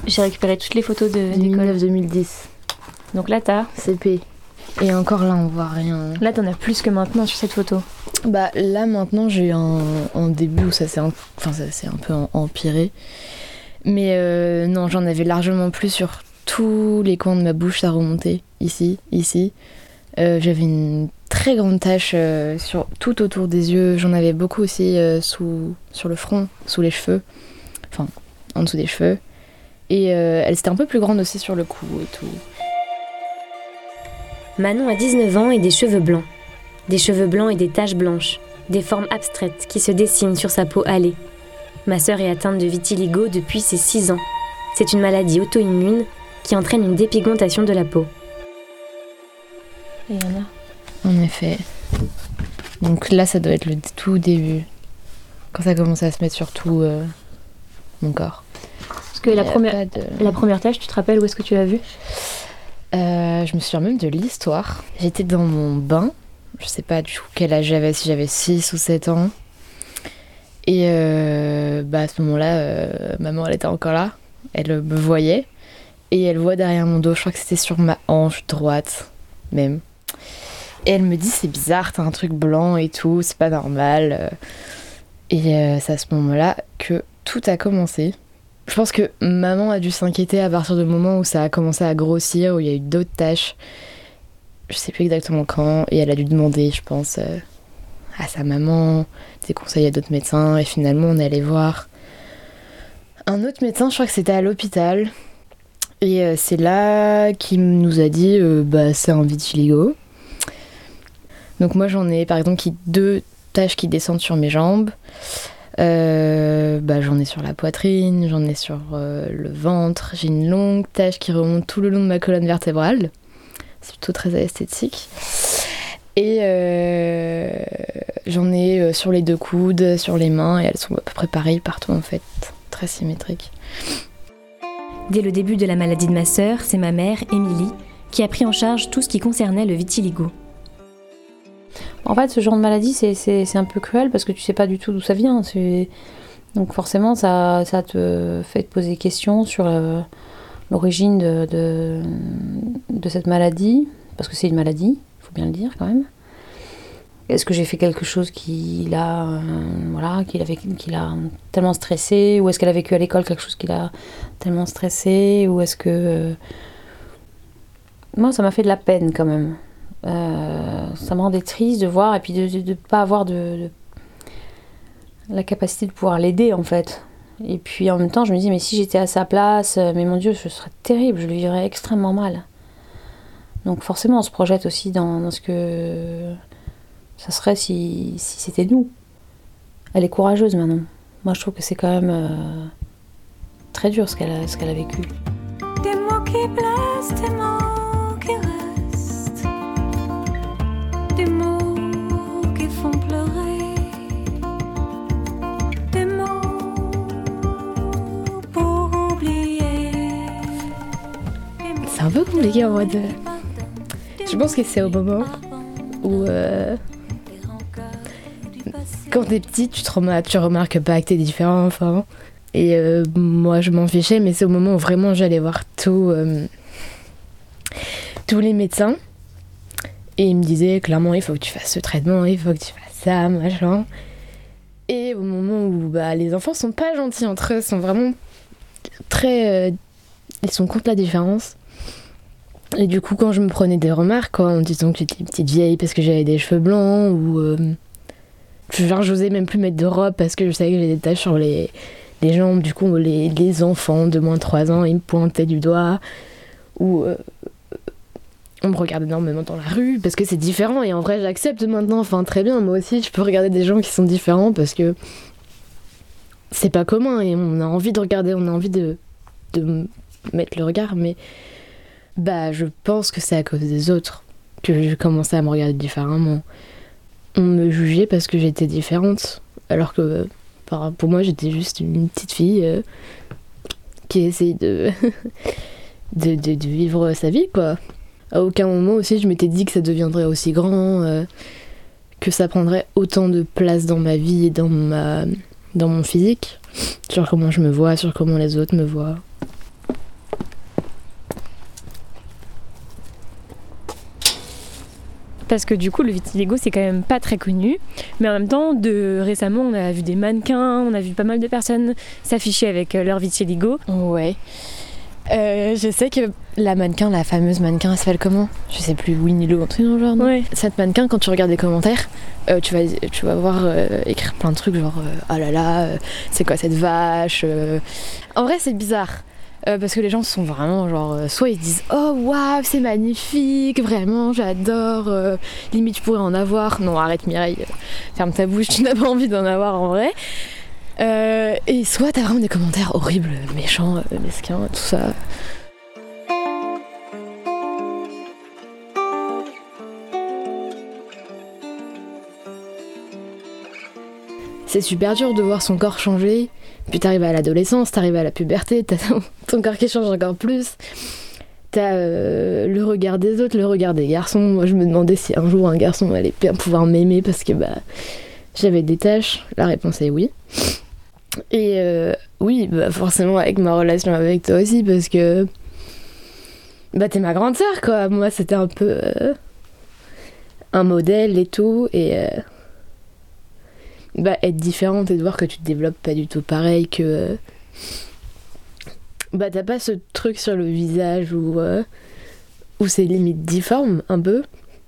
J'ai récupéré toutes les photos d'école. 2009-2010. Donc là, t'as... CP. Et encore là, on voit rien. Là, t'en as plus que maintenant sur cette photo. Bah là, maintenant, j'ai eu un début où ça s'est un peu empiré. Mais non, j'en avais largement plus sur tous les coins de ma bouche, ça remontait. Ici. J'avais une très grande tache tout autour des yeux. J'en avais beaucoup aussi sur le front, sous les cheveux. Enfin, en dessous des cheveux. Et elle était un peu plus grande aussi sur le cou et tout. Manon a 19 ans et des cheveux blancs. Des cheveux blancs et des taches blanches. Des formes abstraites qui se dessinent sur sa peau hâlée. Ma sœur est atteinte de vitiligo depuis ses 6 ans. C'est une maladie auto-immune qui entraîne une dépigmentation de la peau. Et il y en a. En effet. Donc là, ça doit être le tout début. Quand ça commence à se mettre sur tout mon corps. Parce que la première tache, tu te rappelles où est-ce que tu l'as vue ? Je me souviens même de l'histoire. J'étais dans mon bain. Je sais pas du tout quel âge j'avais, si j'avais 6 ou 7 ans. Et à ce moment-là, maman, elle était encore là. Elle me voyait. Et elle voit derrière mon dos, je crois que c'était sur ma hanche droite, même. Et elle me dit, c'est bizarre, t'as un truc blanc et tout, c'est pas normal. Et c'est à ce moment-là que tout a commencé. Je pense que maman a dû s'inquiéter à partir du moment où ça a commencé à grossir, où il y a eu d'autres taches. Je sais plus exactement quand. Et elle a dû demander, je pense, à sa maman, des conseils à d'autres médecins. Et finalement, on est allé voir un autre médecin, je crois que c'était à l'hôpital. Et c'est là qu'il nous a dit, c'est un vitiligo. Donc moi, j'en ai par exemple 2 taches qui descendent sur mes jambes. J'en ai sur la poitrine, j'en ai sur le ventre. J'ai une longue tache qui remonte tout le long de ma colonne vertébrale. C'est plutôt très esthétique. Et j'en ai sur les 2 coudes, sur les mains, et elles sont à peu près pareilles partout en fait. Très symétriques. Dès le début de la maladie de ma sœur, c'est ma mère, Émilie, qui a pris en charge tout ce qui concernait le vitiligo. En fait, ce genre de maladie, c'est un peu cruel parce que tu sais pas du tout d'où ça vient. Donc forcément, ça te fait te poser des questions sur l'origine de cette maladie, parce que c'est une maladie, il faut bien le dire quand même. Est-ce que j'ai fait quelque chose qui l'a tellement stressé, ou est-ce qu'elle a vécu à l'école quelque chose qui l'a tellement stressé, ou est-ce que... Moi, ça m'a fait de la peine quand même. Ça me rendait triste de voir, et puis de ne pas avoir la capacité de pouvoir l'aider en fait. Et puis en même temps, je me dis, mais si j'étais à sa place, mais mon Dieu, ce serait terrible, je le vivrais extrêmement mal. Donc forcément, on se projette aussi dans ce que ça serait si c'était nous. Elle est courageuse maintenant. Moi, je trouve que c'est quand même très dur ce qu'elle a vécu. Des mots qui blessent, des mots qui restent, des mots qui font pleurer, des mots pour oublier. C'est un peu compliqué en mode... Je pense que c'est au moment où... Quand t'es petite, tu remarques pas que t'es différent, enfin. Et moi, je m'en fichais, mais c'est au moment où vraiment j'allais voir tous les médecins. Et ils me disaient, clairement, il faut que tu fasses ce traitement, il faut que tu fasses ça, machin. Et au moment où les enfants sont pas gentils entre eux, sont vraiment très... ils sont contre la différence. Et du coup, quand je me prenais des remarques, en disant que j'étais une petite vieille parce que j'avais des cheveux blancs, ou... j'osais même plus mettre de robe parce que je savais que j'avais des taches sur les jambes. Du coup, les enfants de moins de 3 ans, ils me pointaient du doigt. Ou on me regardait énormément dans la rue parce que c'est différent. Et en vrai, j'accepte maintenant. Enfin, très bien, moi aussi, je peux regarder des gens qui sont différents parce que c'est pas commun. Et on a envie de regarder, on a envie de mettre le regard. Mais je pense que c'est à cause des autres que j'ai commencé à me regarder différemment. On me jugeait parce que j'étais différente, alors que pour moi j'étais juste une petite fille qui essayait de vivre sa vie, quoi. À aucun moment aussi je m'étais dit que ça deviendrait aussi grand, que ça prendrait autant de place dans ma vie et dans mon physique, sur comment je me vois, sur comment les autres me voient. parce que du coup le vitiligo c'est quand même pas très connu, mais en même temps récemment on a vu des mannequins, on a vu pas mal de personnes s'afficher avec leur vitiligo. Ouais. Je sais que la mannequin, la fameuse mannequin, elle s'appelle comment ? Je sais plus, Winnie Lo, un truc dans le genre, non ? Ouais. Cette mannequin, quand tu regardes les commentaires, tu vas voir écrire plein de trucs genre oh là là, c'est quoi cette vache ? En vrai, c'est bizarre. Parce que les gens sont vraiment genre soit ils disent oh waouh c'est magnifique vraiment j'adore limite je pourrais en avoir, non arrête Mireille, ferme ta bouche, tu n'as pas envie d'en avoir en vrai. Et soit t'as vraiment des commentaires horribles, méchants, mesquins, tout ça. C'est super dur de voir son corps changer, puis t'arrives à l'adolescence, t'arrives à la puberté, t'as ton corps qui change encore plus. T'as le regard des autres, le regard des garçons. Moi je me demandais si un jour un garçon allait bien pouvoir m'aimer parce que j'avais des taches. La réponse est oui. Et oui, forcément avec ma relation avec toi aussi, parce que t'es ma grande sœur quoi. Moi c'était un peu un modèle et tout, et être différente et de voir que tu te développes pas du tout pareil, que t'as pas ce truc sur le visage où c'est limite difforme un peu.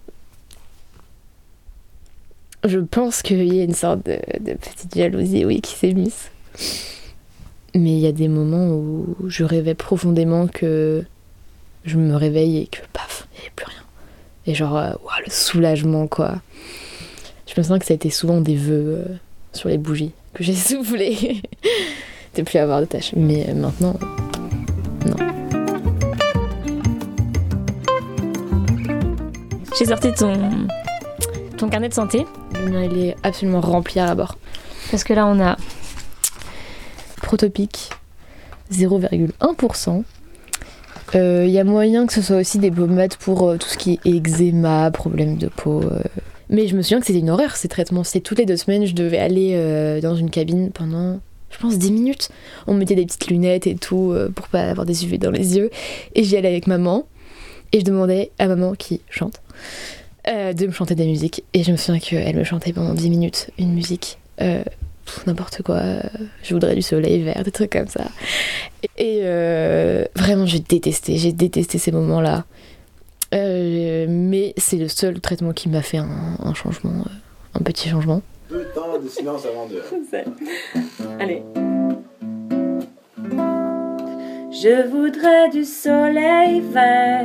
Je pense qu'il y a une sorte de petite jalousie, oui, qui s'est mise. Mais il y a des moments où je rêvais profondément que je me réveille et que paf, il n'y avait plus rien. Et genre, le soulagement, quoi. Je me sens que ça a été souvent des vœux sur les bougies que j'ai soufflé de plus avoir de taches. Mais maintenant, non. J'ai sorti ton carnet de santé. Le mien, il est absolument rempli à la bord. Parce que là, on a Protopic, 0,1%. Il y a moyen que ce soit aussi des pommades pour tout ce qui est eczéma, problème de peau. Mais je me souviens que c'était une horreur ces traitements. C'était toutes les 2 semaines, je devais aller dans une cabine pendant, je pense, 10 minutes. On me mettait des petites lunettes et tout pour pas avoir des UV dans les yeux. Et j'y allais avec maman. Et je demandais à maman, qui chante, de me chanter des musiques. Et je me souviens qu'elle me chantait pendant 10 minutes une musique. N'importe quoi. Je voudrais du soleil vert, des trucs comme ça. Et vraiment, j'ai détesté ces moments-là. Mais c'est le seul traitement qui m'a fait un changement, un petit changement. 2 temps de silence avant de... Allez. Je voudrais du soleil vert,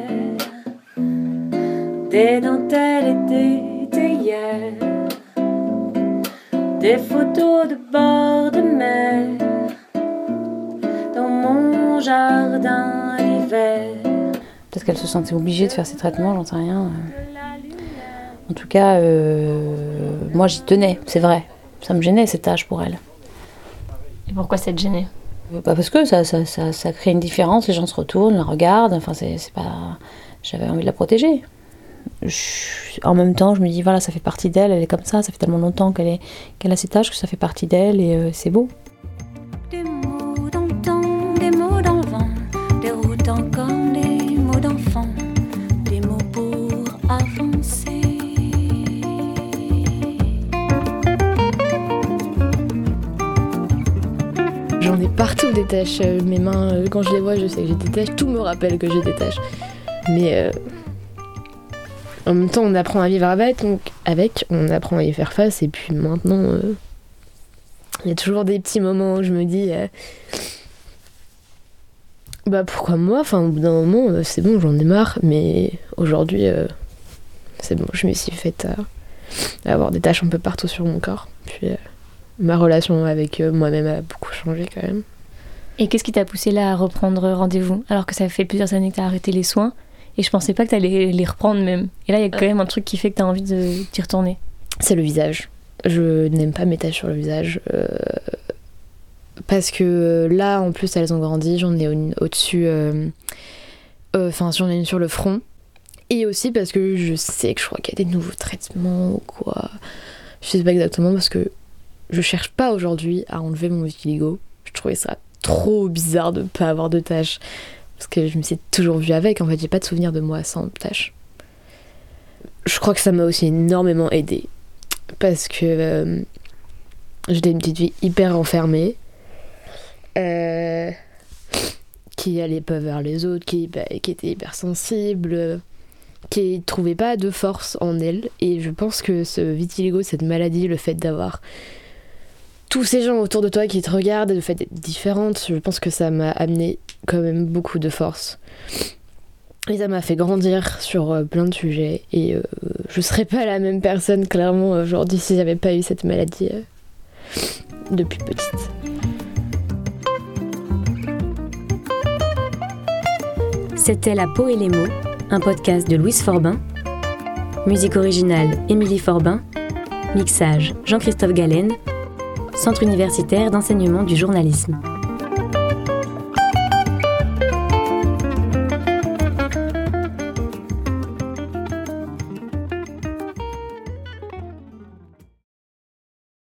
des dentelles et des théières, des photos de bord de mer, dans mon jardin l'hiver. Peut-être qu'elle se sentait obligée de faire ces traitements, j'en sais rien. En tout cas, moi j'y tenais, c'est vrai. Ça me gênait ces taches pour elle. Et pourquoi ça te gênait ? Parce que ça crée une différence, les gens se retournent, la regardent, enfin c'est pas... J'avais envie de la protéger. En même temps, je me dis, voilà, ça fait partie d'elle, elle est comme ça fait tellement longtemps qu'elle a ces taches que ça fait partie d'elle et c'est beau. Des mots dans le temps, des mots dans le vent, des routes encore, des mots d'enfant, des mots pour avancer. J'en ai partout des taches. Mes mains, quand je les vois, je sais que j'ai des taches. Tout me rappelle que j'ai des taches. Mais en même temps, on apprend à vivre avec, on apprend à y faire face. Et puis maintenant, il y a toujours des petits moments où je me dis pourquoi moi ? Enfin, au bout d'un moment, c'est bon, j'en ai marre. Mais aujourd'hui, c'est bon, je me suis faite avoir des taches un peu partout sur mon corps. Puis ma relation avec moi-même a beaucoup changé quand même. Et qu'est-ce qui t'a poussé là à reprendre rendez-vous, alors que ça fait plusieurs années que t'as arrêté les soins, et je pensais pas que t'allais les reprendre même. Et là, il y a quand même un truc qui fait que t'as envie d'y retourner. C'est le visage. Je n'aime pas mes taches sur le visage. Parce que là, en plus, elles ont grandi. J'en ai une au-dessus. J'en ai une sur le front. Et aussi parce que je sais que je crois qu'il y a des nouveaux traitements ou quoi. Je sais pas exactement, parce que je cherche pas aujourd'hui à enlever mon vitiligo. Je trouvais ça trop bizarre de pas avoir de taches. Parce que je me suis toujours vue avec. En fait, j'ai pas de souvenir de moi sans taches. je crois que ça m'a aussi énormément aidée. Parce que j'étais une petite fille hyper renfermée. Qui allait pas vers les autres, qui était hypersensible, qui trouvait pas de force en elle. Et je pense que ce vitiligo, cette maladie, le fait d'avoir tous ces gens autour de toi qui te regardent, et le fait d'être différente, je pense que ça m'a amené quand même beaucoup de force. Et ça m'a fait grandir sur plein de sujets. Et je serais pas la même personne, clairement, aujourd'hui, si j'avais pas eu cette maladie depuis petite. C'était La peau et les mots, un podcast de Louise Forbin. Musique originale, Émilie Forbin. Mixage, Jean-Christophe Galen. Centre universitaire d'enseignement du journalisme.